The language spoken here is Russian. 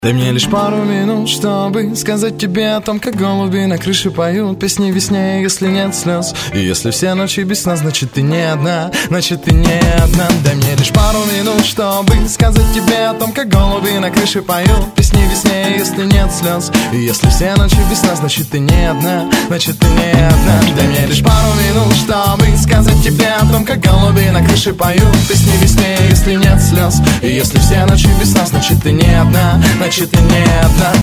Дай мне лишь пару минут, чтобы сказать тебе о том, как голуби на крыше поют песни весне, если нет слез. И если все ночи без сна, значит ты не одна, значит ты не одна. Дай мне лишь пару минут, чтобы сказать тебе о том, как голуби на крыше поют песни весне, если нет слез. И если все ночи без сна, значит ты не одна, значит ты не одна. Дай мне лишь пару минут, чтобы сказать тебе о том, как голуби на крыше поют песни весне, если нет слез. И если все ночи без сна, значит ты не одна, значит ты не одна.